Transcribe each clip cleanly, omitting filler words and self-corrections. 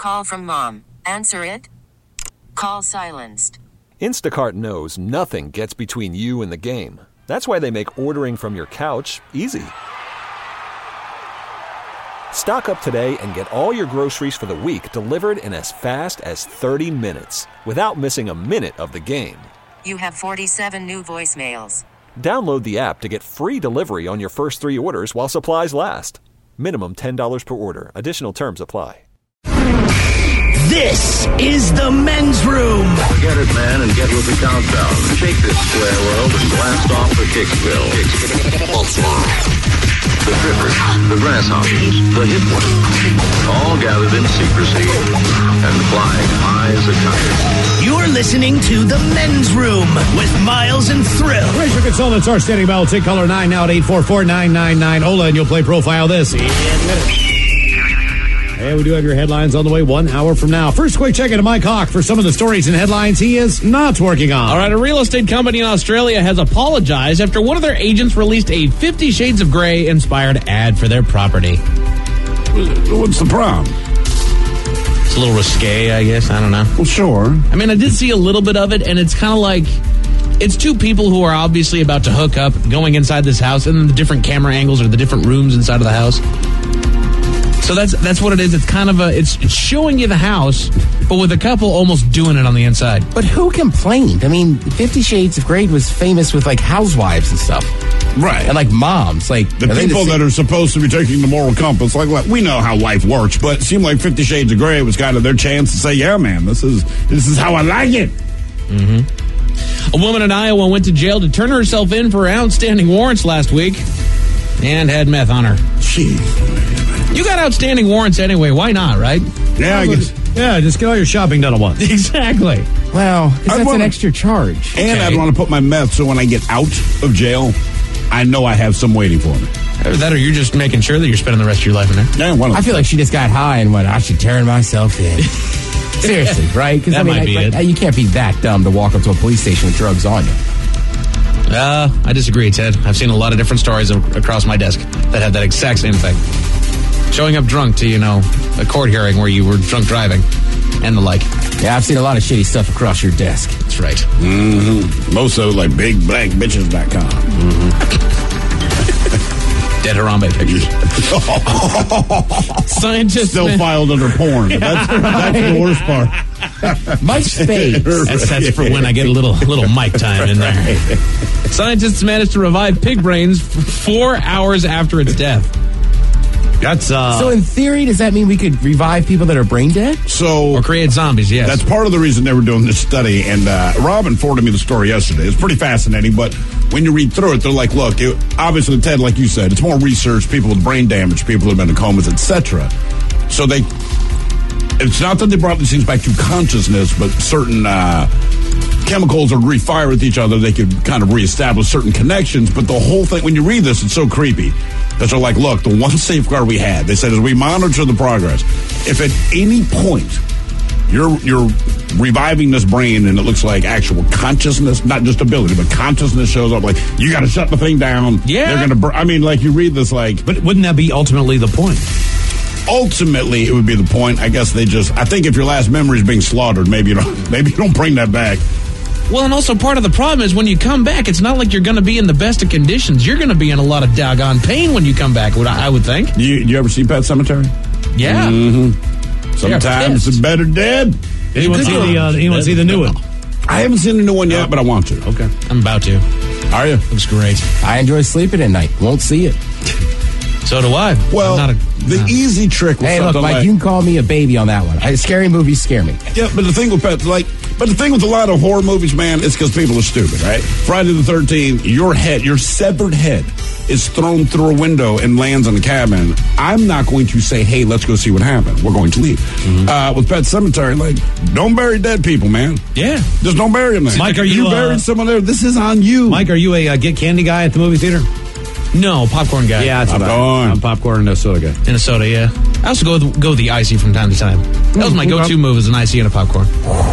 call from mom. Answer it. Call silenced. Instacart knows nothing gets between you and the game. That's why they make ordering from your couch easy. Stock up today and get all your groceries for the week delivered in as fast as 30 minutes without missing a minute of the game. You have 47 new voicemails. Download the app to get free delivery on your first 3 orders while supplies last. Minimum $10 per order. Additional terms apply. This is the men's room. Get it, man, and get with the countdown. Shake this square world and blast off the Kicksville. The Trippers, the Grasshoppers, the Hip Ones, all gathered in secrecy and flying high as a kite. You're listening to the men's room with Miles and Thrill. Raise your consultants are standing by. We'll take caller 9 now at 844-999. Ola, and you'll play Profile This in minutes. And we do have your headlines on the way 1 hour from now. First, quick check into Mike Hawk for some of the stories and headlines he is not working on. All right, a real estate company in Australia has apologized after one of their agents released a 50 Shades of Grey inspired ad for their property. What's the problem? It's a little risque, I guess. I don't know. Well, sure. I mean, I did see a little bit of it, and it's kind of like it's two people who are obviously about to hook up, going inside this house, and then the different camera angles or the different rooms inside of the house. So that's what it is. It's kind of it's showing you the house, but with a couple almost doing it on the inside. But who complained? I mean, 50 Shades of Grey was famous with, like, housewives and stuff. Right. And, like, moms. Like the people that are supposed to be taking the moral compass. Like, we know how life works, but it seemed like 50 Shades of Grey was kind of their chance to say, yeah, man, this is how I like it. Mm-hmm. A woman in Iowa went to jail to turn herself in for outstanding warrants last week and had meth on her. Jeez. You got outstanding warrants anyway. Why not, right? Yeah, I guess. Yeah, just get all your shopping done at once. Exactly. Well, that's an extra charge. And I'd want to put my meth so when I get out of jail, I know I have some waiting for me. Either that or you're just making sure that you're spending the rest of your life in there. Yeah, I feel like she just got high and went, I should turn myself in. Seriously, right? Because That might be it. You can't be that dumb to walk up to a police station with drugs on you. I disagree, Ted. I've seen a lot of different stories across my desk that have that exact same thing. Showing up drunk to, a court hearing where you were drunk driving and the like. Yeah, I've seen a lot of shitty stuff across your desk. That's right. Mm-hmm. Most of it like bigblackbitches.com. Mm-hmm. Dead Harambe pictures. Scientists still filed under porn. That's the worst part. Mike's face. That's for when I get a little mic time in there. Scientists managed to revive pig brains 4 hours after its death. That's So in theory, does that mean we could revive people that are brain dead? Or create zombies, yes. That's part of the reason they were doing this study. And Robin forwarded me the story yesterday. It's pretty fascinating, but when you read through it, they're like, look, obviously, Ted, like you said, it's more research, people with brain damage, people who have been in comas, etc. So it's not that they brought these things back to consciousness, but certain chemicals would refire with each other. They could kind of reestablish certain connections. But the whole thing, when you read this, it's so creepy. Because they're like, look, the one safeguard we had, they said, as we monitor the progress, if at any point you're reviving this brain and it looks like actual consciousness, not just ability, but consciousness shows up, like, you got to shut the thing down. Yeah. They're going to, like, you read this like. But wouldn't that be ultimately the point? Ultimately, it would be the point. I guess I think if your last memory is being slaughtered, maybe you don't bring that back. Well, and also part of the problem is when you come back, it's not like you're going to be in the best of conditions. You're going to be in a lot of doggone pain when you come back, I would think. You ever see Pet Sematary? Yeah. Mm-hmm. Sometimes it's better dead. Anyone see the new one? I haven't seen the new one yet, but I want to. Okay. I'm about to. Are you? Looks great. I enjoy sleeping at night. Won't see it. So do I. Well, the easy trick with Hey, look, something Mike, you can call me a baby on that one. Scary movies scare me. Yeah, but the thing with pets, but the thing with a lot of horror movies, man, is because people are stupid, right? Friday the 13th, your severed head is thrown through a window and lands in a cabin. I'm not going to say, hey, let's go see what happened. We're going to leave. Mm-hmm. With Pet Sematary, don't bury dead people, man. Yeah. Just don't bury them there. Mike, are you buried someone there? This is on you. Mike, are you a get candy guy at the movie theater? No, popcorn guy. Yeah, that's popcorn. I'm popcorn and a soda guy. And a soda, yeah. I also go with the icy from time to time. That was my go-to move, is an icy and a popcorn.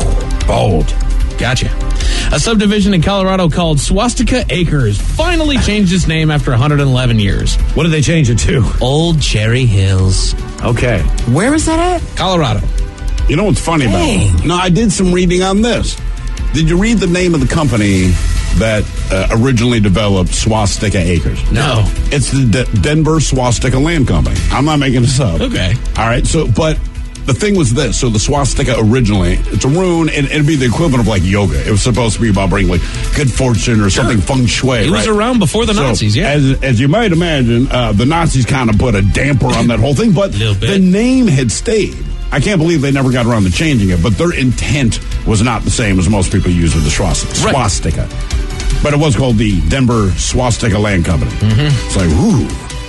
Bold. Gotcha. A subdivision in Colorado called Swastika Acres finally changed its name after 111 years. What did they change it to? Old Cherry Hills. Okay. Where is that at? Colorado. You know what's funny about it? No, I did some reading on this. Did you read the name of the company that originally developed Swastika Acres? No. It's the Denver Swastika Land Company. I'm not making this up. Okay. All right. So, but the thing was this. So the swastika originally, it's a rune, and it'd be the equivalent of like yoga. It was supposed to be about bringing like good fortune or something feng shui. It was around before the Nazis, yeah. As you might imagine, the Nazis kind of put a damper on that whole thing, but the name had stayed. I can't believe they never got around to changing it, but their intent was not the same as most people use with the swastika. But it was called the Denver Swastika Land Company. It's like, ooh.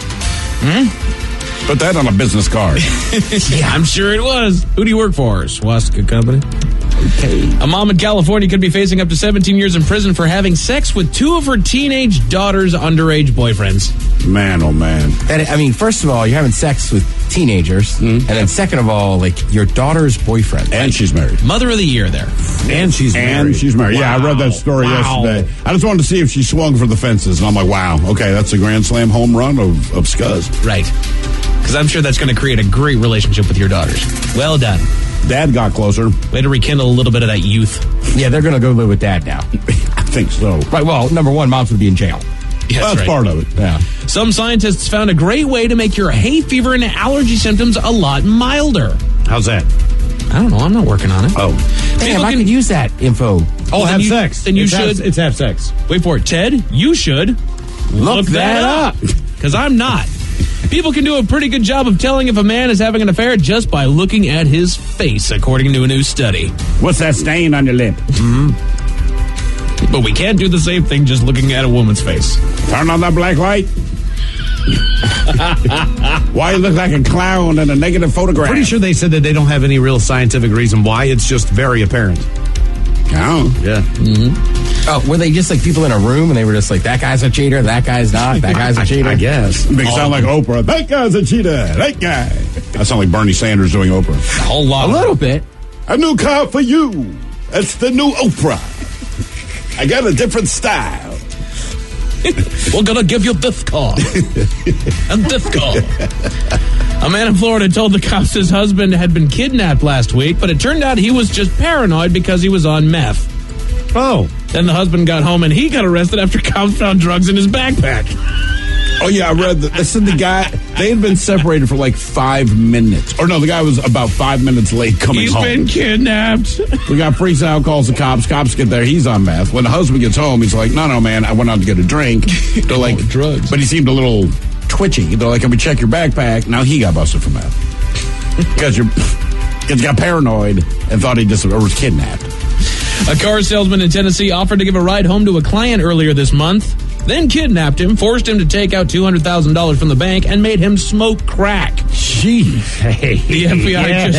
Put that on a business card. Yeah, I'm sure it was. Who do you work for? Swastika Company. Okay. A mom in California could be facing up to 17 years in prison for having sex with 2 of her teenage daughter's underage boyfriends. Man, oh man. I mean, first of all, you're having sex with teenagers, and then second of all, like your daughter's boyfriend. And she's married. Mother of the year there. And she's married. And she's married. Yeah, I read that story yesterday. I just wanted to see if she swung for the fences, and I'm like, wow, okay, that's a Grand Slam home run of Scuzz. Right. Because I'm sure that's going to create a great relationship with your daughters. Well done. Dad got closer. Way to rekindle a little bit of that youth. Yeah, they're going to go live with Dad now. I think so. Right, well, number one, Mom's would be in jail. Yes, well, that's part of it. Yeah. Some scientists found a great way to make your hay fever and allergy symptoms a lot milder. How's that? I don't know. I'm not working on it. Oh. Damn, I could use that info. Oh, have sex. Then you should. It's have sex. Wait for it. Ted, you should look that up. Because I'm not. People can do a pretty good job of telling if a man is having an affair just by looking at his face, according to a new study. What's that stain on your lip? But we can't do the same thing just looking at a woman's face. Turn on that black light. Why you look like a clown in a negative photograph? Pretty sure they said that they don't have any real scientific reason why. It's just very apparent. Oh. Yeah. Oh, were they just like people in a room and they were just like, that guy's a cheater, that guy's not, that guy's a cheater? I guess. Make it sound like Oprah. That guy's a cheater. That guy. That sounds like Bernie Sanders doing Oprah. A whole lot. A little bit. A new car for you. That's the new Oprah. I got a different style. We're going to give you this car. And this car. A man in Florida told the cops his husband had been kidnapped last week, but it turned out he was just paranoid because he was on meth. Oh. Then the husband got home and he got arrested after cops found drugs in his backpack. Oh, yeah, I read that. They said the guy, they had been separated for like 5 minutes. Or no, the guy was about 5 minutes late coming home. He's been kidnapped. The guy freaks out, calls the cops. Cops get there. He's on meth. When the husband gets home, he's like, no, man, I went out to get a drink. They're like, drugs. But he seemed a little twitchy. They're like, can we check your backpack? Now he got busted for meth. Because he got paranoid and thought he just was kidnapped. A car salesman in Tennessee offered to give a ride home to a client earlier this month, then kidnapped him, forced him to take out $200,000 from the bank, and made him smoke crack. Jeez. Hey, the FBI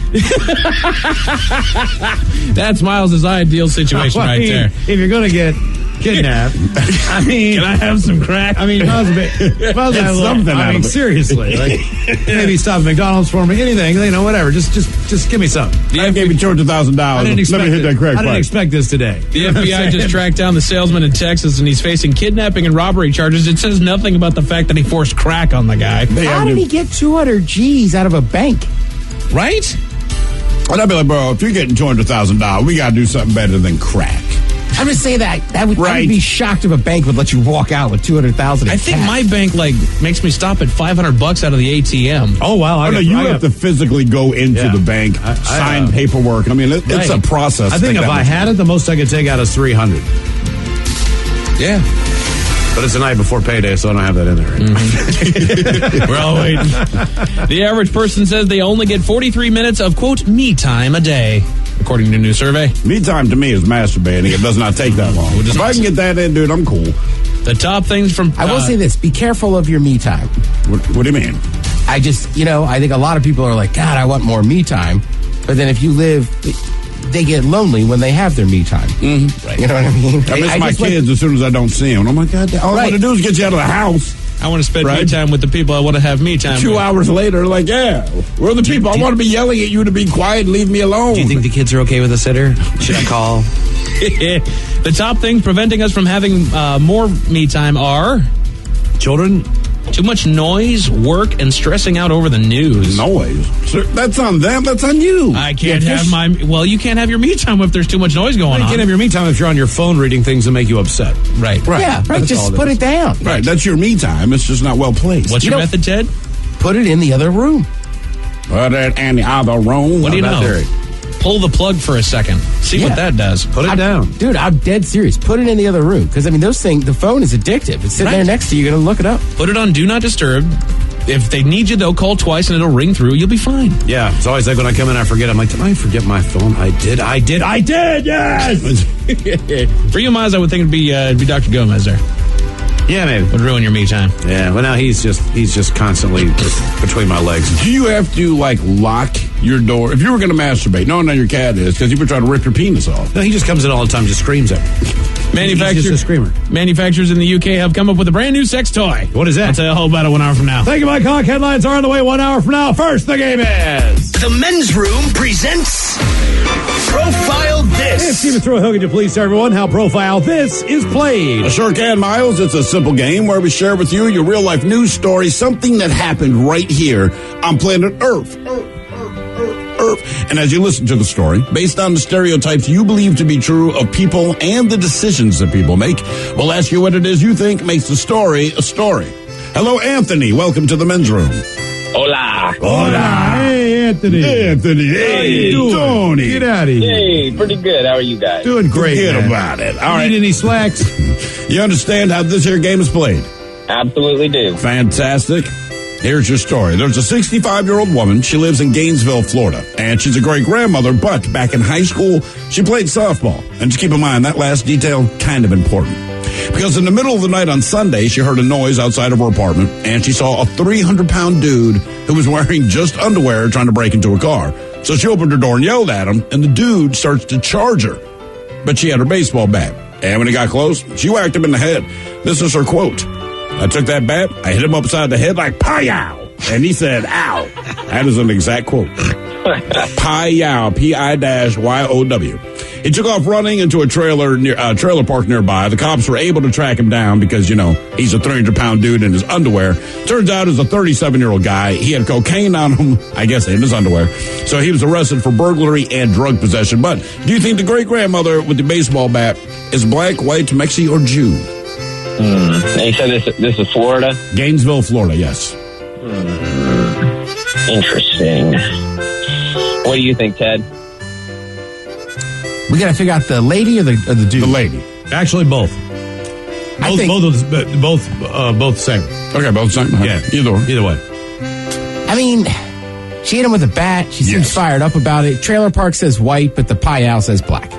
That's Miles' ideal situation right there. If you're going to get kidnapped, I mean... Can I have some crack? I mean, seriously. Like, maybe stop at McDonald's for me, anything, whatever. Just give me something. I gave you $200,000. Let me hit that crack. I didn't expect this today. The FBI just tracked down the salesman in Texas, and he's facing kidnapping and robbery charges. It says nothing about the fact that he forced crack on the guy. How did he get 200 G's out of a bank? Right? And I'd be like, bro, if you're getting $200,000, we got to do something better than crack. I'm just saying that I would be shocked if a bank would let you walk out with $200,000. I think my bank makes me stop at $500 out of the ATM. Oh wow! You have to physically go into the bank, sign paperwork. I mean, it's a process. I think if I had it, the most I could take out is $300. Yeah. But it's the night before payday, so I don't have that in there. Right? We're all waiting. The average person says they only get 43 minutes of, quote, me time a day, according to a new survey. Me time to me is masturbating. It does not take that long. If I can get that in, dude, I'm cool. The top things from... I will say this. Be careful of your me time. What do you mean? I just, I think a lot of people are like, God, I want more me time. But then if you live... They get lonely when they have their me time. Mm-hmm. Right. You know what I mean? I miss my kids as soon as I don't see them. I'm like, God, all I want to do is get you out of the house. I want to spend me time with the people I want to have me time 2 with. hours later, like, we're the people. I want to be yelling at you to be quiet and leave me alone. Do you think the kids are okay with a sitter? Should I call? The top things preventing us from having more me time are... Children, Too much noise, work, and stressing out over the news. Noise? Sir, that's on them. That's on you. I can't have you can't have your me time if there's too much noise going on. You can't have your me time if you're on your phone reading things that make you upset. Right. Yeah, right. Just put it down. Right. That's your me time. It's just not well placed. What's your method, Ted? Put it in the other room. Put it in the other room. What do you know? Pull the plug for a second. See what that does. Put it down. Dude, I'm dead serious. Put it in the other room. Because, I mean, those things, the phone is addictive. It's sitting there next to you. You're going to look it up. Put it on Do Not Disturb. If they need you, they'll call twice and it'll ring through. You'll be fine. Yeah. It's always like when I come in, I forget. I'm like, did I forget my phone? I did. Yes. For you, Miles, I would think it'd be Dr. Gomez there. Yeah, maybe. Would ruin your me time. Yeah, well, now he's just constantly between my legs. Do you have to, lock your door? If you were going to masturbate, no, your cat is, because you were trying to rip your penis off. No, he just comes in all the time, just screams at me. He's just a screamer. Manufacturers in the UK have come up with a brand new sex toy. What is that? I'll tell you all about it 1 hour from now. Thank you, Mike Hawk. Headlines are on the way 1 hour from now. First, the game is... The Men's Room presents Profile This. Hey, Steven Throw, could you please tell everyone how Profile This is played? I sure can, Miles. It's a simple game where we share with you your real-life news story, something that happened right here on planet Earth. And as you listen to the story, based on the stereotypes you believe to be true of people and the decisions that people make, we'll ask you what it is you think makes the story a story. Hello, Anthony. Welcome to the Men's Room. Hola. Hey, Anthony. Hey, how you doing? Tony. Get out of here. Hey, pretty good. How are you guys? Doing great, Forget man. about it. All right. Need any slacks? You understand how this here game is played? Absolutely do. Fantastic. Here's your story. There's a 65-year-old woman. She lives in Gainesville, Florida, and she's a great-grandmother, but back in high school, she played softball. And just keep in mind, that last detail, kind of important. Because in the middle of the night on Sunday, she heard a noise outside of her apartment, and she saw a 300-pound dude who was wearing just underwear trying to break into a car. So she opened her door and yelled at him, and the dude starts to charge her. But she had her baseball bat. And when he got close, she whacked him in the head. This is her quote. I took that bat, I hit him upside the head like, "Pie-yow!" And he said, "Ow." That is an exact quote. Pie-yow, P-I-Y-O-W. He took off running into a trailer park nearby. The cops were able to track him down because, he's a 300-pound dude in his underwear. Turns out he's a 37-year-old guy. He had cocaine on him, I guess, in his underwear. So he was arrested for burglary and drug possession. But do you think the great-grandmother with the baseball bat is black, white, Mexican, or Jew? And you said this is Florida? Gainesville, Florida, yes. Interesting. What do you think, Ted? We got to figure out the lady or the dude? The lady. Actually, both. I think Both the same. Okay, both the same? Yeah. Either way. I mean, she hit him with a bat. She seems fired up about it. Trailer Park says white, but the pie-owl says black.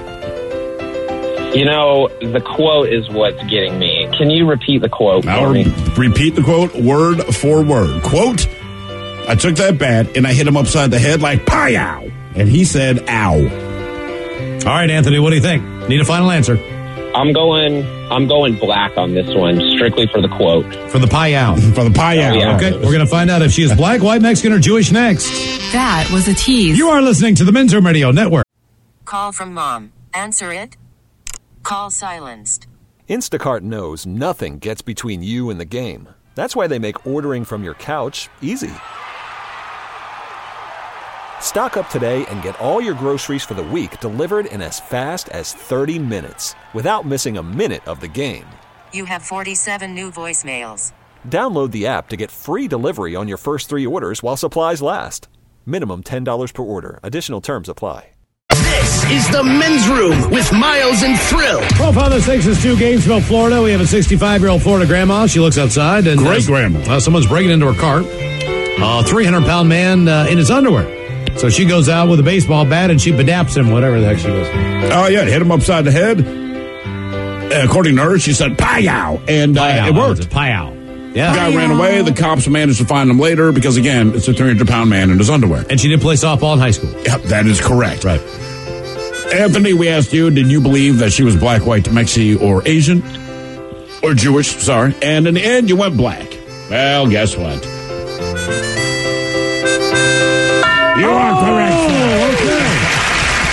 The quote is what's getting me. Can you repeat the quote for me? Repeat the quote word for word. Quote, I took that bat and I hit him upside the head like, "Pie-yow!" And he said, "Ow." All right, Anthony, what do you think? Need a final answer? I'm going black on this one, strictly for the quote. For the pie-owl. For the pie-owl. Oh, yeah. Okay, we're going to find out if she is black, white, Mexican, or Jewish next. That was a tease. You are listening to the Men's Room Radio Network. Call from mom. Answer it. Call silenced. Instacart knows nothing gets between you and the game. That's why they make ordering from your couch easy. Stock up today and get all your groceries for the week delivered in as fast as 30 minutes without missing a minute of the game. You have 47 new voicemails. Download the app to get free delivery on your first 3 orders while supplies last. Minimum $10 per order. Additional terms apply. This is the Men's Room with Miles and Thrill. Profile This takes us to Gainesville, Florida. We have a 65-year-old Florida grandma. She looks outside and Great-grandma. Someone's breaking into her car. A 300-pound man in his underwear. So she goes out with a baseball bat and she badaps him, whatever the heck she does. Oh, yeah, hit him upside the head. According to her, she said, "Pie-yow!" And it worked. Pie-yow. Yeah. The guy ran away. The cops managed to find him later because, again, it's a 300-pound man in his underwear. And she did play softball in high school. Yep, that is correct. Right. Anthony, we asked you, did you believe that she was black, white, Mexican, or Asian? Or Jewish, sorry. And in the end, you went black. Well, guess what? You are correct. Okay.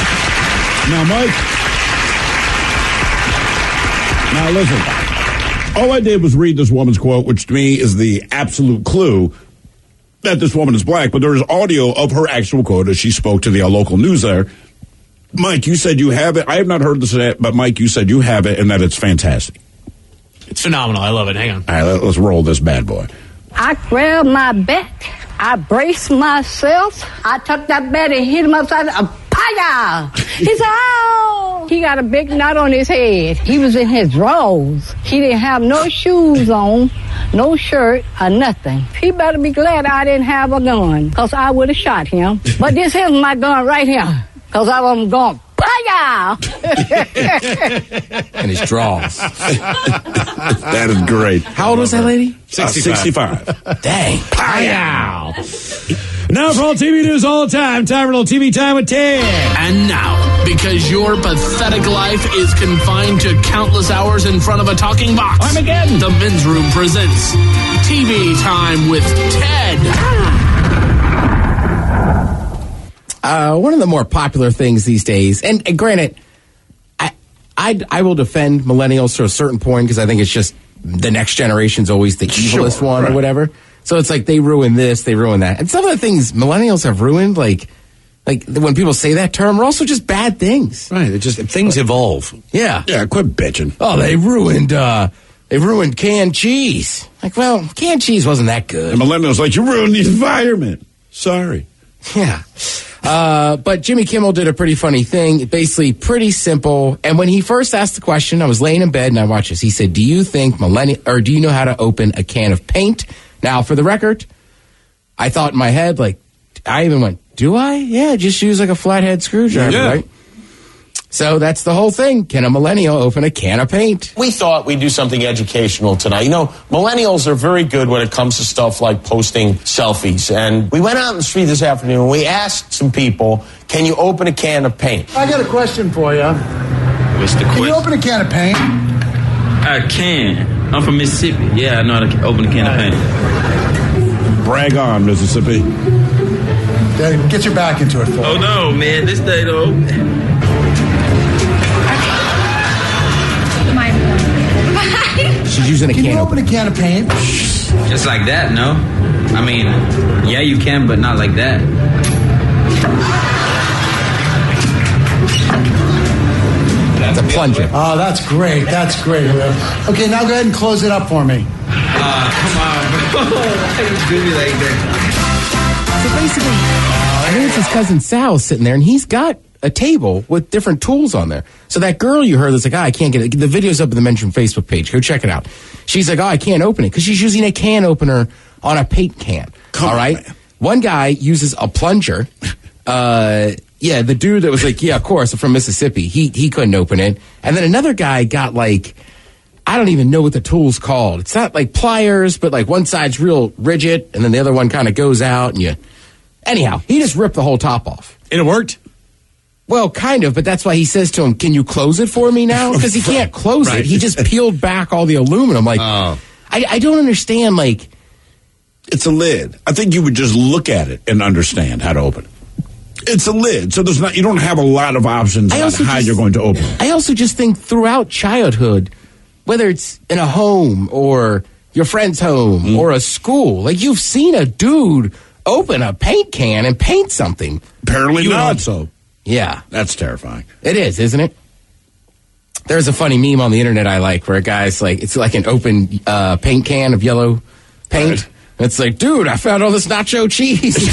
Now, Mike. Now, listen. All I did was read this woman's quote, which to me is the absolute clue that this woman is black. But there is audio of her actual quote as she spoke to the local news there. Mike, you said you have it. I have not heard this yet, but Mike, you said you have it and that it's fantastic. It's phenomenal. I love it. Hang on. All right, let's roll this bad boy. I grabbed my bat. I braced myself. I took that bat and hit him upside the Paya! He said, oh! He got a big knot on his head. He was in his drawers. He didn't have no shoes on, no shirt, or nothing. He better be glad I didn't have a gun, because I would have shot him. But this is my gun right here, because I was going, Paya! And his drawers. That is great. How old was that lady? 65. Dang. Paya! Now for all TV news all the time for a little TV time with Ted. And now, because your pathetic life is confined to countless hours in front of a talking box, Armageddon, the Men's Room presents TV Time with Ted. One of the more popular things these days, and granted, I will defend millennials to a certain point because I think it's just the next generation's always the evilest one or whatever. So it's like they ruin this, they ruin that. And some of the things millennials have ruined, like when people say that term, are also just bad things. Right, it just things evolve. Yeah. Yeah, quit bitching. Oh, they ruined canned cheese. Like, well, canned cheese wasn't that good. And millennials like, you ruined the environment. Sorry. Yeah. But Jimmy Kimmel did a pretty funny thing, basically pretty simple. And when he first asked the question, I was laying in bed and I watched this. He said, do you know how to open a can of paint? Now, for the record, I thought in my head, like, I even went, do I? Yeah, just use like a flathead screwdriver, right? So that's the whole thing. Can a millennial open a can of paint? We thought we'd do something educational tonight. You know, millennials are very good when it comes to stuff like posting selfies. And we went out in the street this afternoon and we asked some people, can you open a can of paint? I got a question for you. What's the question? Can you open a can of paint? I can. I'm from Mississippi. Yeah, I know how to open a can of paint. Brag on, Mississippi. Dad, get your back into it for me. Oh, no, man. This day, though. She's using a can. Can you open a can of paint? Just like that, no? I mean, yeah, you can, but not like that. That's a plunger. Oh, that's great. That's great. Okay, now go ahead and close it up for me. Come on, bro. Why you do me like that? So basically, I think it's his cousin Sal sitting there, and he's got a table with different tools on there. So that girl you heard that's like, I can't get it. The video's up in the mentioned Facebook page. Go check it out. She's like, I can't open it because she's using a can opener on a paint can. All right. One guy uses a plunger. Yeah, the dude that was like, yeah, of course, from Mississippi. He couldn't open it. And then another guy got like, I don't even know what the tool's called. It's not like pliers, but like one side's real rigid, and then the other one kind of goes out. And anyhow, he just ripped the whole top off. And it worked? Well, kind of, but that's why he says to him, can you close it for me now? Because he can't close it. He just peeled back all the aluminum. Like, I don't understand, like... It's a lid. I think you would just look at it and understand how to open it. It's a lid, so you don't have a lot of options on how you're going to open it. I also just think throughout childhood, whether it's in a home or your friend's home or a school, like you've seen a dude open a paint can and paint something. Apparently not so. Yeah. That's terrifying. It is, isn't it? There's a funny meme on the internet I like where a guy's like, it's like an open paint can of yellow paint. Right. It's like, dude, I found all this nacho cheese.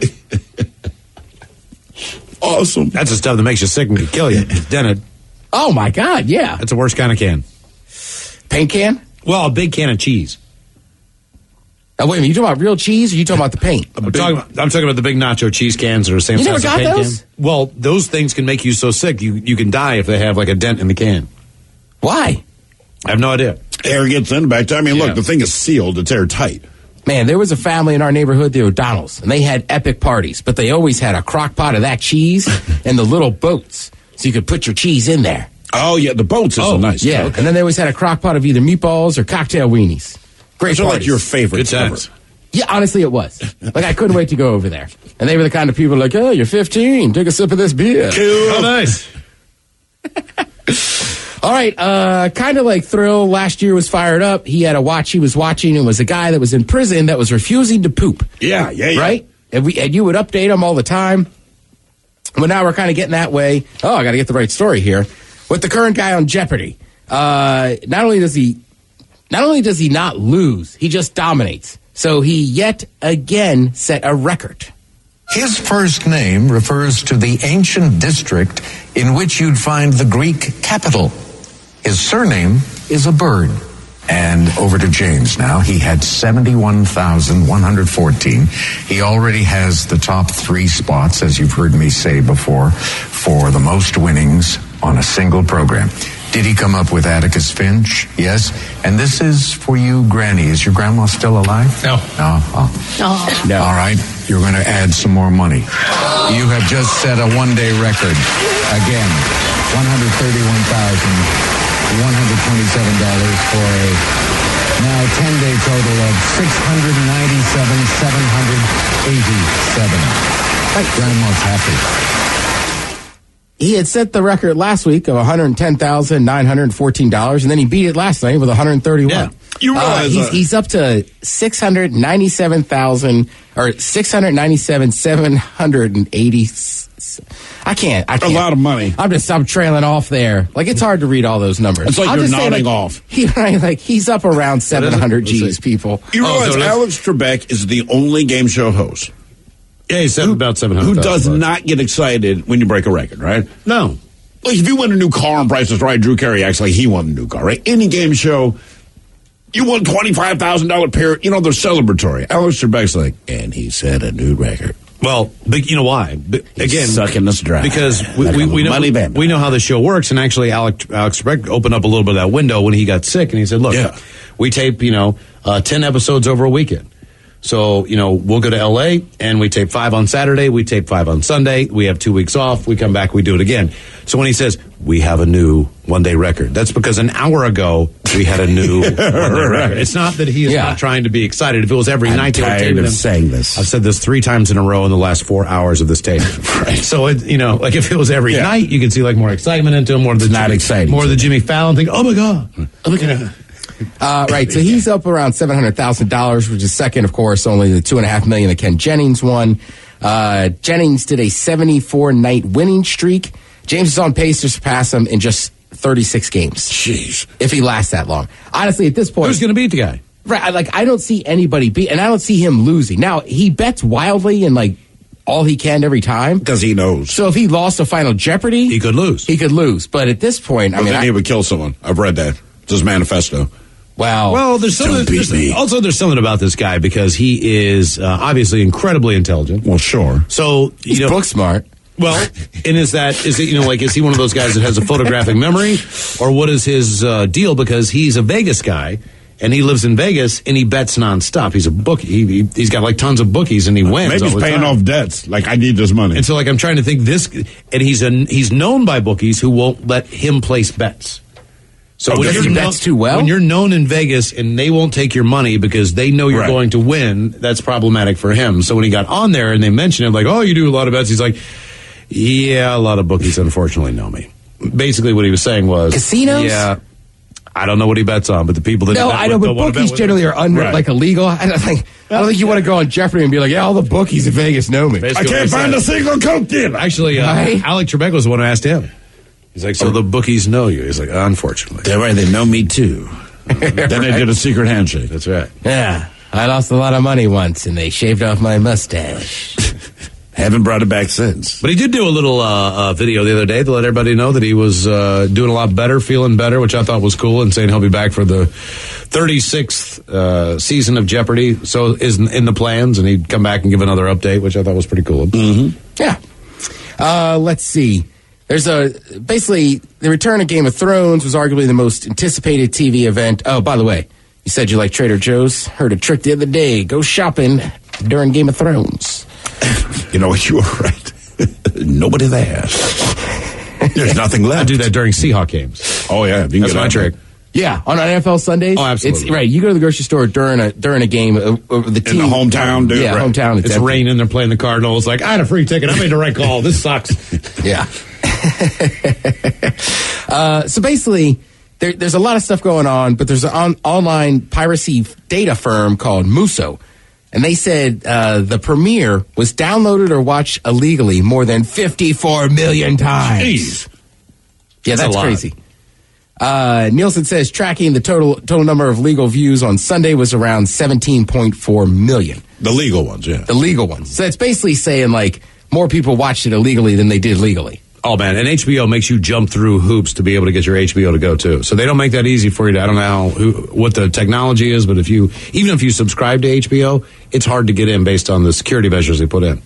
Awesome. That's the stuff that makes you sick and can kill you. Dented. Oh, my God, yeah. That's the worst kind of can. Paint can? Well, a big can of cheese. Oh, wait a minute, you talking about real cheese or you talking about the paint? I'm talking about the big nacho cheese cans that are the same size as a paint can. Well, those things can make you so sick you can die if they have like a dent in the can. Why? I have no idea. Air gets in back there. I mean, look, the thing is sealed. It's airtight. Man, there was a family in our neighborhood, the O'Donnells, and they had epic parties, but they always had a crock pot of that cheese and the little boats, so you could put your cheese in there. Oh, yeah, the boats are so nice. Yeah, okay. And then they always had a crock pot of either meatballs or cocktail weenies. Great parties. Those are like your favorite. Good times. Yeah, honestly, it was. Like, I couldn't wait to go over there. And they were the kind of people like, oh, you're 15, take a sip of this beer. Cool. Oh, nice. All right, kind of like Thrill last year was fired up. He had a watch he was watching. It was a guy that was in prison that was refusing to poop. Yeah. Right? And you would update him all the time. But now we're kind of getting that way. Oh, I got to get the right story here. With the current guy on Jeopardy, not only does he not lose, he just dominates. So he yet again set a record. His first name refers to the ancient district in which you'd find the Greek capital. His surname is a bird. And over to James now. He had 71,114. He already has the top 3 spots, as you've heard me say before, for the most winnings on a single program. Did he come up with Atticus Finch? Yes. And this is for you, Granny. Is your grandma still alive? No. No? Oh. No. All right. You're going to add some more money. You have just set a one-day record. Again, $131,127 for a now 10-day total of $697,787. Grandma's happy. He had set the record last week of $110,914, and then he beat it last night with $131. Yeah. You realize he's up to $697,780. I can't. A lot of money. I'm trailing off there. Like, it's hard to read all those numbers. It's like you're nodding off. He's up around 700 G's, people. You realize Alex Trebek is the only game show host. Yeah, he's about 700. Who does not get excited when you break a record, right? No. Like, if you win a new car on Price is Right, Drew Carey acts like he won a new car, right? Any game show, you won $25,000 pair, they're celebratory. Alex Trebek's like, and he set a new record. Well, you know why? Again, sucking us dry. Because we know how the show works, and actually Alex Trebek opened up a little bit of that window when he got sick, and he said, look, we tape, 10 episodes over a weekend. So, we'll go to L.A., and we tape 5 on Saturday, we tape 5 on Sunday, we have 2 weeks off, we come back, we do it again. So when he says, we have a new one-day record, that's because an hour ago, we had a new one-day record. It's not that he is not trying to be excited. If it was every night, tired of saying this. I've said this 3 times in a row in the last 4 hours of this tape. Right. So, like if it was every night, you can see like more excitement into him, more of the Jimmy Fallon thing. Oh, my God. Look at him. Right, so he's up around $700,000, which is second, of course, only the $2.5 million that Ken Jennings won. Jennings did a 74-night winning streak. James is on pace to surpass him in just 36 games. Jeez. If he lasts that long. Honestly, at this point... Who's going to beat the guy? Right, I don't see anybody beat, and I don't see him losing. Now, he bets wildly and, all he can every time. Because he knows. So if he lost a Final Jeopardy... He could lose. But at this point, then he would kill someone. I've read that. It's his manifesto. Wow. Well, there's something about this guy because he is obviously incredibly intelligent. Well, sure. So, he's book smart. Well, and is he one of those guys that has a photographic memory, or what is his deal? Because he's a Vegas guy, and he lives in Vegas, and he bets nonstop. He's a bookie. He's got tons of bookies, and he wins. Maybe he's paying off debts. I need this money. And so, I'm trying to think and he's known by bookies who won't let him place bets. So when he bets too well? When you're known in Vegas and they won't take your money because they know you're going to win, that's problematic for him. So when he got on there and they mentioned it, oh, you do a lot of bets, he's like, yeah, a lot of bookies unfortunately know me. Basically what he was saying was... Casinos? Yeah. I don't know what he bets on, but the people that... No, I know, but bookies generally are illegal. I don't think you want to go on Jeopardy and be like, all the bookies in Vegas know me. Basically, I can't find a single Coke dealer. Actually, Alex Trebek was the one who asked him. He's like, so the bookies know you? He's like, unfortunately. They're right, they know me too. Then they did a secret handshake. That's right. Yeah, I lost a lot of money once, and they shaved off my mustache. Haven't brought it back since. But he did do a little video the other day to let everybody know that he was doing a lot better, feeling better, which I thought was cool, and saying he'll be back for the 36th season of Jeopardy. So is in the plans, and he'd come back and give another update, which I thought was pretty cool. Mm-hmm. Yeah. Let's see. There's basically, the return of Game of Thrones was arguably the most anticipated TV event. Oh, by the way, you said you like Trader Joe's. Heard a trick the other day. Go shopping during Game of Thrones. You know what? You were right. Nobody there. There's nothing left. I do that during Seahawk games. Oh, yeah. That's my trick. Yeah, on NFL Sundays. Oh, absolutely. It's right. You go to the grocery store during a game of the team. In the hometown, dude. Yeah, right. hometown. It's raining. They're playing the Cardinals. I had a free ticket. I made the right call. This sucks. Yeah. So basically, there's a lot of stuff going on, but there's an online piracy data firm called Muso. And they said the premiere was downloaded or watched illegally more than 54 million times. Jeez. Yeah, that's crazy. Nielsen says tracking the total number of legal views on Sunday was around 17.4 million. The legal ones, yeah. The legal ones. So it's basically saying, like, more people watched it illegally than they did legally. Oh, man, and HBO makes you jump through hoops to be able to get your HBO to go, too. So they don't make that easy for you. I don't know what the technology is, but even if you subscribe to HBO, it's hard to get in based on the security measures they put in.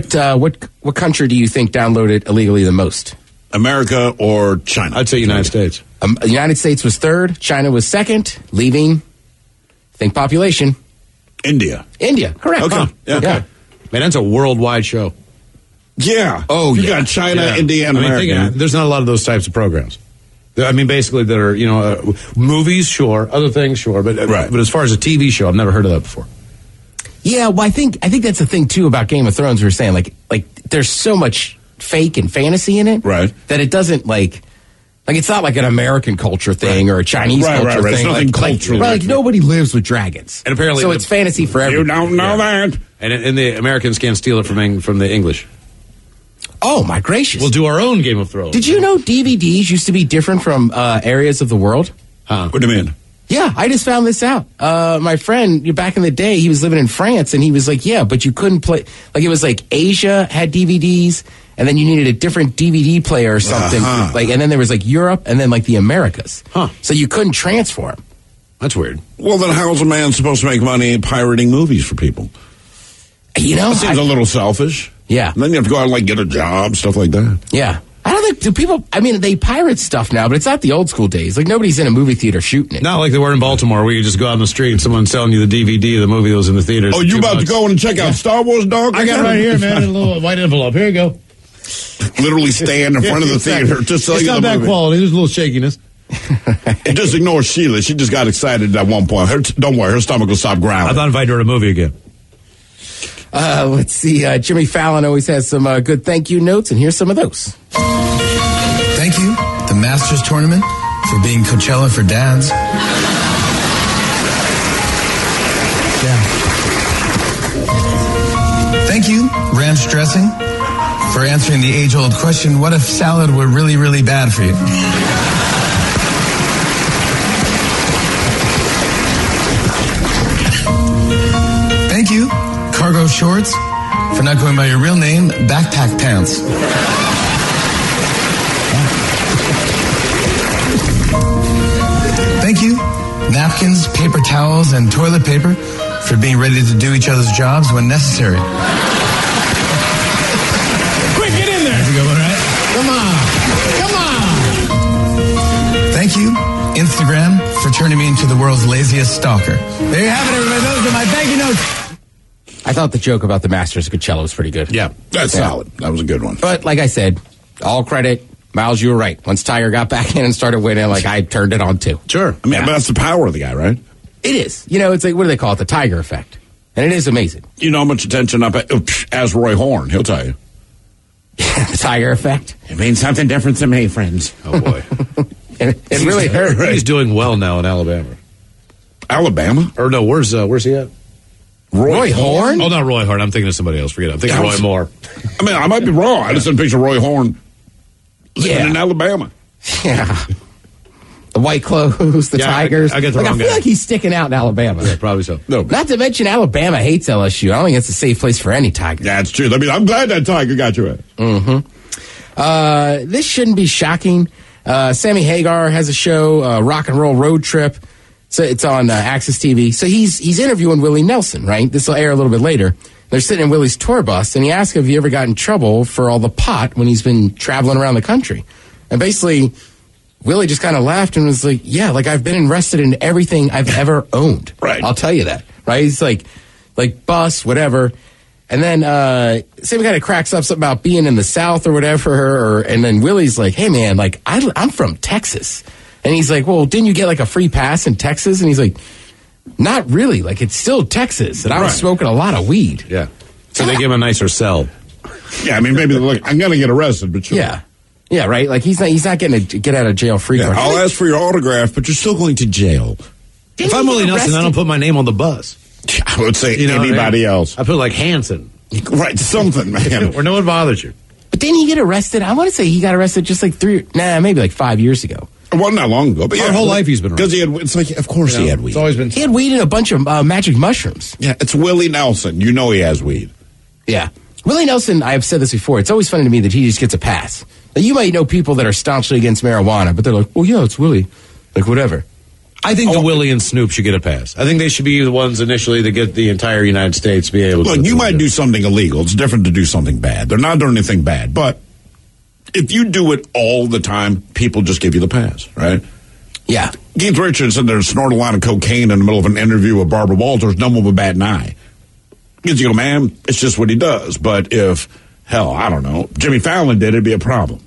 What country do you think downloaded illegally the most? America or China? I'd say United States. The United States was third. China was second. Leaving, think population. India. Correct. Okay. Huh? Yeah. Yeah. Man, that's a worldwide show. Yeah. Oh, you yeah. got China, Yeah. India, and America. There's not a lot of those types of programs. I mean, basically, that are, movies, sure. Other things, sure. But as far as a TV show, I've never heard of that before. Yeah, well, I think that's the thing, too, about Game of Thrones. We were saying, like there's so much fake and fantasy in it. Right. That it doesn't, like it's not like an American culture thing or a Chinese culture thing. It's nothing cultural. Like nobody lives with dragons. And apparently, so it's fantasy for everyone. You don't know that. And the Americans can't steal it from the English. Oh, my gracious. We'll do our own Game of Thrones. Did you know DVDs used to be different from areas of the world? Huh. What do you mean? Yeah, I just found this out. My friend, back in the day, he was living in France, and he was like, yeah, but you couldn't play. Like, it was like Asia had DVDs, and then you needed a different DVD player or something. Uh-huh. And then there was like Europe, and then like the Americas. Huh. So you couldn't transform. That's weird. Well, then how's a man supposed to make money pirating movies for people? You know? That seems a little selfish. Yeah. And then you have to go out and get a job, stuff like that. Yeah. I don't think, do people, I mean, they pirate stuff now, but it's not the old school days. Like, nobody's in a movie theater shooting it. Not like they were in Baltimore, where you just go out on the street and someone's selling you the DVD of the movie that was in the theaters. Oh, you about to go in and check out Star Wars, dog? I got it right here, man, in a little white envelope. Here you go. Literally stand in front of the theater. Just it's not bad quality. There's a little shakiness. And just ignore Sheila. She just got excited at one point. Don't worry, her stomach will stop growling. I thought if I do a movie again. Let's see. Jimmy Fallon always has some good thank you notes, and here's some of those. Thank you, the Masters Tournament, for being Coachella for dads. Yeah. Thank you, ranch dressing, for answering the age-old question, what if salad were really, really bad for you? Thank you, cargo shorts, for not going by your real name, backpack pants. Thank you, napkins, paper towels, and toilet paper, for being ready to do each other's jobs when necessary. Quick, get in there. How's it going, all right? Come on. Thank you, Instagram, for turning me into the world's laziest stalker. There you have it, everybody. Those are my thank you notes. I thought the joke about the Masters of Coachella was pretty good. Yeah. That's solid. That was a good one. But like I said, all credit. Miles, you were right. Once Tiger got back in and started winning, like, I turned it on too. Sure. I mean, but that's the power of the guy, right? It is. You know, it's like, what do they call it? The Tiger effect. And it is amazing. You know how much attention I pay? As Roy Horn, he'll tell you. The Tiger effect. It means something different to me, friends. Oh, boy. it really hurt. Right. He's doing well now in Alabama. Alabama? Or no, where's he at? Roy Horn? Oh, not Roy Horn. I'm thinking of somebody else. Forget it. I'm thinking Roy Moore. I mean, I might be wrong. I just didn't picture Roy Horn living in Alabama. Yeah. The white clothes, the Tigers. I get the wrong I feel guy. like he's sticking out in Alabama. Yeah, probably so. No. Not to mention Alabama hates LSU. I don't think it's a safe place for any Tiger. Yeah, it's true. I mean, I'm glad that Tiger got you in. Mm-hmm. This shouldn't be shocking. Sammy Hagar has a show, Rock and Roll Road Trip. So it's on Access TV. So he's interviewing Willie Nelson, right? This will air a little bit later. They're sitting in Willie's tour bus, and he asked him if he ever got in trouble for all the pot when he's been traveling around the country. And basically, Willie just kind of laughed and was like, yeah, like I've been arrested in everything I've ever owned. Right. I'll tell you that. Right? He's like bus, whatever. And then Sammy kind of cracks up something about being in the South or whatever. And then Willie's like, hey, man, like I'm from Texas. And he's like, well, didn't you get like a free pass in Texas? And he's like, not really. Like, it's still Texas. And I was smoking a lot of weed. Yeah. So they give him a nicer cell. Yeah, I mean, maybe they're like, I'm going to get arrested, but sure. Yeah. Yeah, right? Like, he's not getting a get out of jail free card. I'll ask for your autograph, but you're still going to jail. If I'm Willie Nelson, I don't put my name on the bus. I would say anybody else. I put like Hanson. Right, something, man. Where no one bothers you. But didn't he get arrested? I want to say he got arrested just like maybe like 5 years ago. It wasn't that long ago. But Our whole life he's been because he had. It's like, of course he had weed. It's always been. He had weed and a bunch of magic mushrooms. Yeah, it's Willie Nelson. You know he has weed. Yeah, Willie Nelson. I've said this before. It's always funny to me that he just gets a pass. Now, you might know people that are staunchly against marijuana, but they're like, "Well, yeah, it's Willie." Like whatever. I think the Willie and Snoop should get a pass. I think they should be the ones initially that get the entire United States to be able to. Look, you might do something illegal. It's different to do something bad. They're not doing anything bad, but if you do it all the time, people just give you the pass, right? Yeah. Keith Richards said there snorted a lot of cocaine in the middle of an interview with Barbara Walters. No one would bat an eye. Because you go, man, it's just what he does. But if, I don't know, Jimmy Fallon did, it'd be a problem.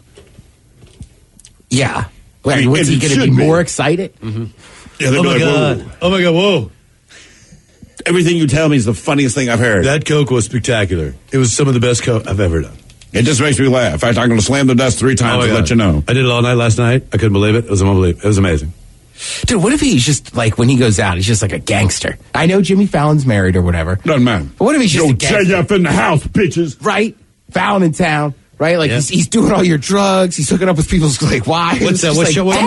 Yeah. Wait, was he going to be more excited? Mm-hmm. Yeah, they'd oh be my like, God. whoa. Oh my God, whoa. Everything you tell me is the funniest thing I've heard. That Coke was spectacular. It was some of the best Coke I've ever done. It just makes me laugh. In fact, I'm going to slam the desk 3 times to let you know. I did it all night last night. I couldn't believe it. It was unbelievable. It was amazing. Dude, what if he's just like, when he goes out, he's just like a gangster? I know Jimmy Fallon's married or whatever. Doesn't matter. But what if he's just a gangster? JF in the house, bitches. Right? Fallon in town. Right? Like, he's doing all your drugs. He's hooking up with people's, like, wives. What's that?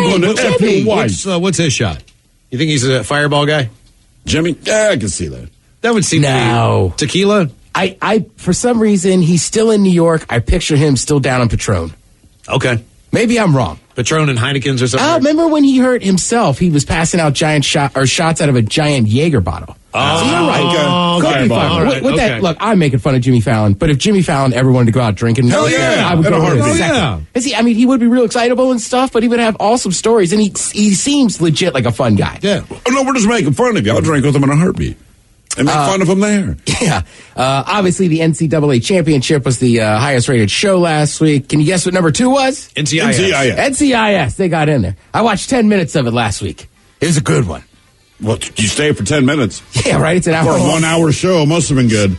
What's his shot? You think he's a fireball guy? Jimmy? Yeah, I can see that. That would seem no. Tequila? I for some reason, he's still in New York. I picture him still down on Patron. Okay. Maybe I'm wrong. Patron and Heineken's or something? Remember when he hurt himself? He was passing out shots out of a giant Jaeger bottle. Oh, so you're right. Okay. Could be fun. Right, with that, look, I'm making fun of Jimmy Fallon, but if Jimmy Fallon ever wanted to go out drinking, hell yeah, I would go in a second. Yeah. He would be real excitable and stuff, but he would have awesome stories, and he seems legit like a fun guy. Yeah. Oh, no, we're just making fun of you. I'll drink with him in a heartbeat. And make fun of him there. Yeah. Obviously, the NCAA championship was the highest rated show last week. Can you guess what number 2 was? NCIS. NCIS. They got in there. I watched 10 minutes of it last week. It was a good one. Well, you stay for 10 minutes. Yeah, right. It's an hour. For a 1 hour show, must have been good.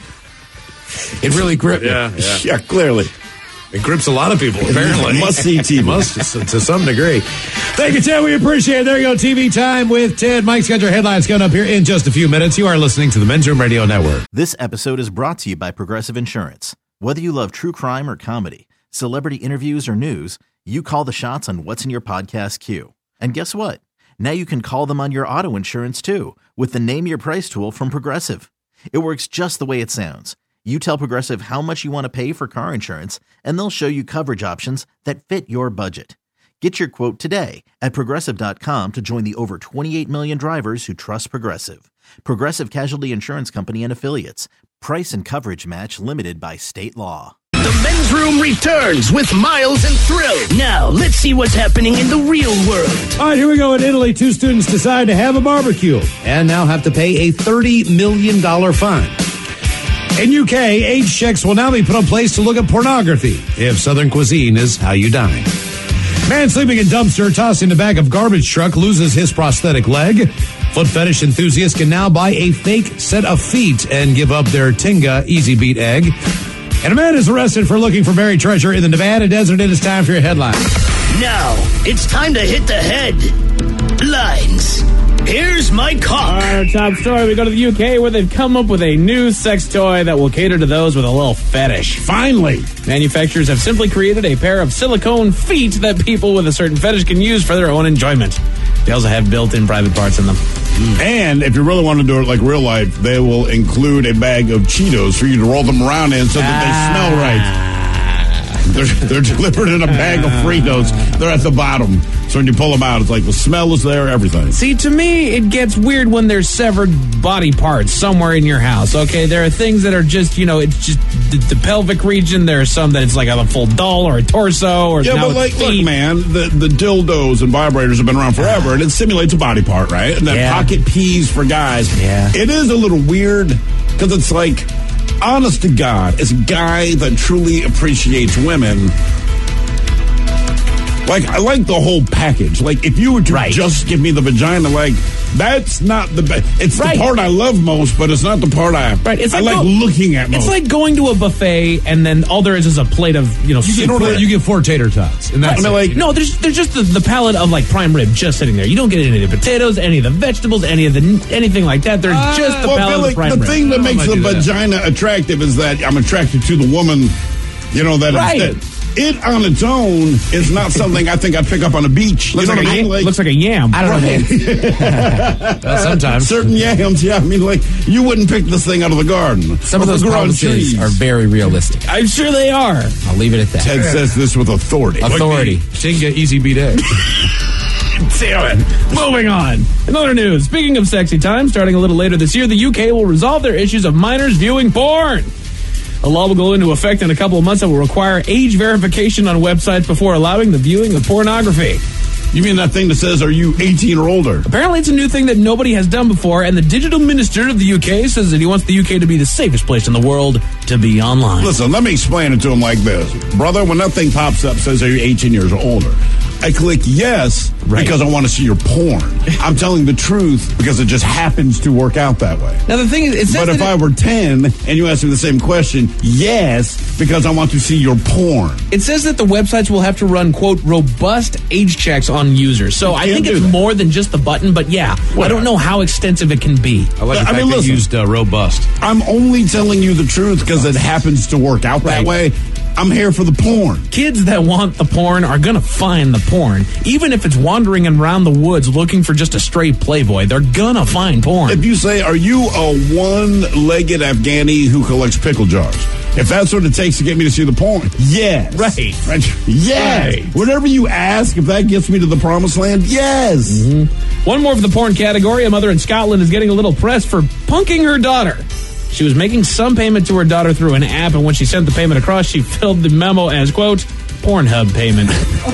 It really gripped me. Yeah, clearly. It grips a lot of people, apparently. Must-see TV. To some degree. Thank you, Ted. We appreciate it. There you go, TV Time with Ted. Mike's got your headlines coming up here in just a few minutes. You are listening to the Men's Room Radio Network. This episode is brought to you by Progressive Insurance. Whether you love true crime or comedy, celebrity interviews or news, you call the shots on what's in your podcast queue. And guess what? Now you can call them on your auto insurance, too, with the Name Your Price tool from Progressive. It works just the way it sounds. You tell Progressive how much you want to pay for car insurance, and they'll show you coverage options that fit your budget. Get your quote today at Progressive.com to join the over 28 million drivers who trust Progressive. Progressive Casualty Insurance Company and Affiliates. Price and coverage match limited by state law. The Men's Room returns with Miles and Thrill. Now, let's see what's happening in the real world. All right, here we go. In Italy, 2 students decide to have a barbecue and now have to pay a $30 million fine. In UK, age checks will now be put in place to look at pornography if Southern cuisine is how you dine. Man sleeping in dumpster tossed in the back of garbage truck loses his prosthetic leg. Foot fetish enthusiasts can now buy a fake set of feet and give up their Tinga Easy Beat egg. And a man is arrested for looking for buried treasure in the Nevada desert. It is time for your headlines. Now, it's time to hit the headlines. Here's my cock. All right, our top story. We go to the UK where they've come up with a new sex toy that will cater to those with a little fetish. Finally. Manufacturers have simply created a pair of silicone feet that people with a certain fetish can use for their own enjoyment. They also have built-in private parts in them. And if you really want to do it like real life, they will include a bag of Cheetos for you to roll them around in so that they smell right. They're delivered in a bag of Fritos. They're at the bottom. So when you pull them out, it's like the smell is there, everything. See, to me, it gets weird when there's severed body parts somewhere in your house, okay? There are things that are just, it's just the pelvic region. There are some that it's like a full doll or a torso or yeah, but look, man, the dildos and vibrators have been around forever, and it simulates a body part, right? And then pocket peas for guys. Yeah. It is a little weird because it's like, honest to God, as a guy that truly appreciates women, Like, I like the whole package. Like, if you were to just give me the vagina, like, that's not the best. It's the part I love most, but it's not the part I like looking at most. It's like going to a buffet and then all there is a plate of, You get 4 tater tots. And that's no, there's just the palette of like prime rib just sitting there. You don't get any of the potatoes, any of the vegetables, anything like that. There's just the palette of prime rib. The thing that makes the vagina attractive is that I'm attracted to the woman, it on its own is not something I think I'd pick up on a beach. Looks like a yam. I don't know. Well, sometimes. Certain yams, yeah. I mean, like, you wouldn't pick this thing out of the garden. Some of those promises are very realistic. I'm sure they are. I'll leave it at that. Ted says this with authority. Authority. She can get easy beat egg. Damn it. Moving on. In other news, speaking of sexy time, starting a little later this year, the UK will resolve their issues of minors viewing porn. A law will go into effect in a couple of months that will require age verification on websites before allowing the viewing of pornography. You mean that thing that says, are you 18 or older? Apparently it's a new thing that nobody has done before, and the digital minister of the UK says that he wants the UK to be the safest place in the world to be online. Listen, let me explain it to him like this. Brother, when that thing pops up, says, are you 18 years or older? I click yes because I want to see your porn. I'm telling the truth because it just happens to work out that way. Now, the thing is, it says but if I were 10 and you asked me the same question, yes, because I want to see your porn. It says that the websites will have to run, quote, robust age checks on users. So I think it's more than just the button, but yeah, I don't know how extensive it can be. I like the fact they used robust. I'm only telling you the truth because it happens to work out that way. I'm here for the porn. Kids that want the porn are going to find the porn. Even if it's wandering around the woods looking for just a stray Playboy, they're going to find porn. If you say, are you a one-legged Afghani who collects pickle jars? If that's what it takes to get me to see the porn, yes. Right. Yes. Right. Whatever you ask, if that gets me to the promised land, yes. Mm-hmm. One more for the porn category. A mother in Scotland is getting a little press for punking her daughter. She was making some payment to her daughter through an app, and when she sent the payment across, she filled the memo as, quote, Pornhub payment.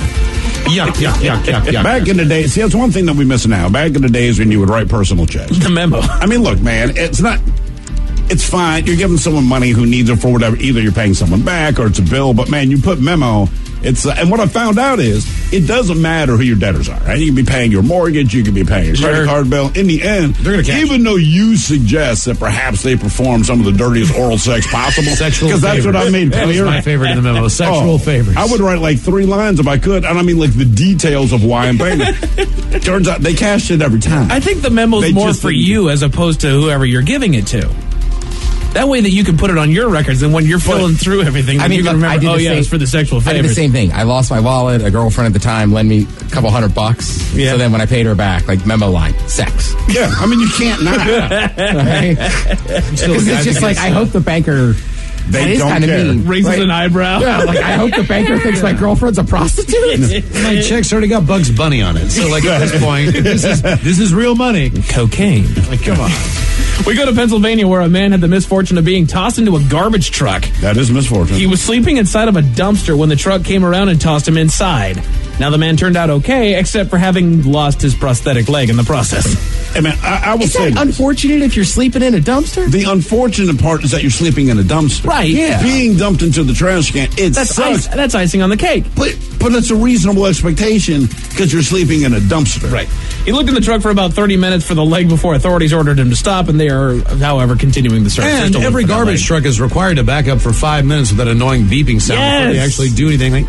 Yuck. Back in the day, see, that's one thing that we miss now. Back in the days when you would write personal checks. The memo. I mean, look, man, it's fine. You're giving someone money who needs it for whatever. Either you're paying someone back or it's a bill, but man, you put memo. And what I found out is it doesn't matter who your debtors are, right? You can be paying your mortgage, you can be paying your credit card bill. In the end, they're going to even though you suggest that perhaps they perform some of the dirtiest oral sex possible, because that's what I made clear. That was my favorite in the memo, sexual favors. I would write like 3 lines if I could, and I mean like the details of why I'm paying it. Turns out they cashed it every time. I think the memo's more for you as opposed to whoever you're giving it to. That way that you can put it on your records, and when you're filling through everything, then you can remember, it's for the sexual favors. I did the same thing. I lost my wallet. A girlfriend at the time lent me a couple $100. Yeah. So then when I paid her back, like memo line, sex. Yeah, I mean, you can't not. Right? It's just like, I hope the banker... They don't kind of care. mean. Raises an eyebrow. Yeah, like, I hope the banker thinks my girlfriend's a prostitute. My check's already got Bugs Bunny on it. So, like, at this point, this is real money. Cocaine. Like, come on. We go to Pennsylvania, where a man had the misfortune of being tossed into a garbage truck. That is misfortune. He was sleeping inside of a dumpster when the truck came around and tossed him inside. Now, the man turned out okay, except for having lost his prosthetic leg in the process. Hey, man, I will say... Is that unfortunate if you're sleeping in a dumpster? The unfortunate part is that you're sleeping in a dumpster. Right. Yeah. Being dumped into the trash can, sucks. That's icing on the cake. But it's a reasonable expectation because you're sleeping in a dumpster. Right. He looked in the truck for about 30 minutes for the leg before authorities ordered him to stop, and they are, however, continuing the search. And every garbage truck is required to back up for 5 minutes with that annoying beeping sound before they actually do anything. Like,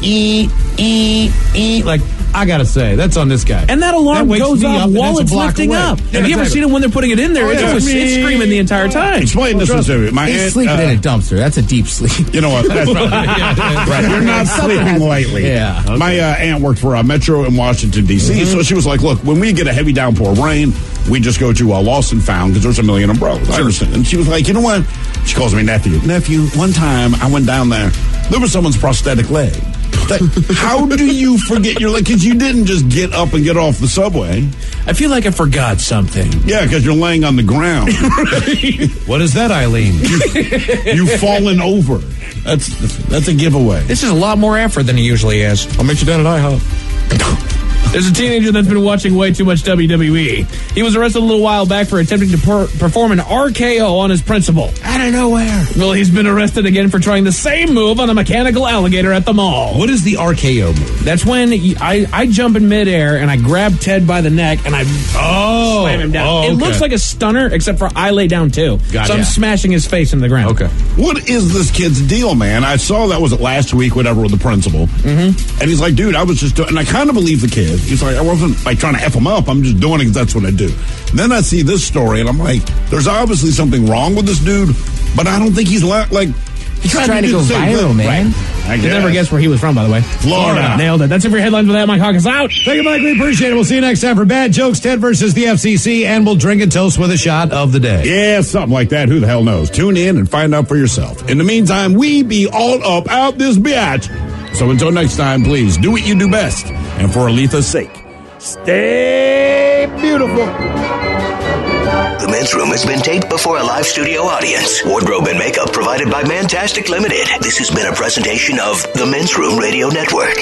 like, I gotta say, that's on this guy. And that alarm goes off while it's lifting up. Have you ever seen it when they're putting it in there? It's screaming the entire time. Explain this to me. He's sleeping in a dumpster. That's a deep sleep. You know what? That's right. You're not sleeping lightly. Yeah. Okay. My aunt worked for Metro in Washington, D.C., so she was like, look, when we get a heavy downpour of rain, we just go to Lost and Found because there's a million umbrellas. I understand. And she was like, you know what? She calls me nephew. Nephew, one time I went down there. There was someone's prosthetic leg. Like, how do you forget your leg? Because you didn't just get up and get off the subway. I feel like I forgot something. Yeah, because you're laying on the ground. What is that, Eileen? You've fallen over. That's a giveaway. This is a lot more effort than it usually is. I'll meet you down at IHOP. There's a teenager that's been watching way too much WWE. He was arrested a little while back for attempting to perform an RKO on his principal. Out of nowhere. Well, he's been arrested again for trying the same move on a mechanical alligator at the mall. What is the RKO move? That's when I jump in midair and I grab Ted by the neck and I slam him down. It looks like a stunner, except for I lay down too. I'm smashing his face into the ground. Okay. What is this kid's deal, man? I saw that was it last week, whatever, with the principal. Mm-hmm. And he's like, dude, I was just doing, and I kind of believe the kid. He's like, I wasn't like trying to F him up. I'm just doing it because that's what I do. And then I see this story and I'm like, there's obviously something wrong with this dude, but I don't think he's he's trying to go viral, man. Right. You never guess where he was from, by the way. Florida. Nailed it. That's it for your headlines with that. Mike Hawkins out. Thank you, Mike. We appreciate it. We'll see you next time for Bad Jokes, Ted versus the FCC, and we'll drink and toast with a shot of the day. Yeah, something like that. Who the hell knows? Tune in and find out for yourself. In the meantime, we be all up out this biatch. So until next time, please do what you do best. And for Aletha's sake, stay beautiful. The Men's Room has been taped before a live studio audience. Wardrobe and makeup provided by Mantastic Limited. This has been a presentation of the Men's Room Radio Network.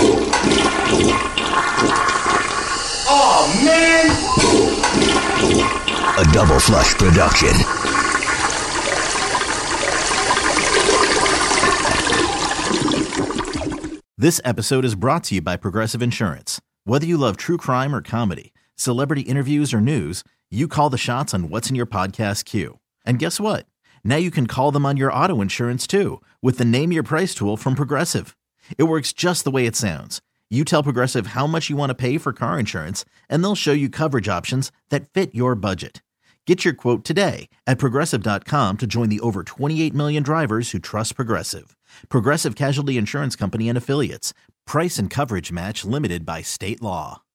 Oh, man! A Double Flush production. This episode is brought to you by Progressive Insurance. Whether you love true crime or comedy, celebrity interviews or news, you call the shots on what's in your podcast queue. And guess what? Now you can call them on your auto insurance too with the Name Your Price tool from Progressive. It works just the way it sounds. You tell Progressive how much you want to pay for car insurance, and they'll show you coverage options that fit your budget. Get your quote today at Progressive.com to join the over 28 million drivers who trust Progressive. Progressive Casualty Insurance Company and Affiliates. Price and coverage match limited by state law.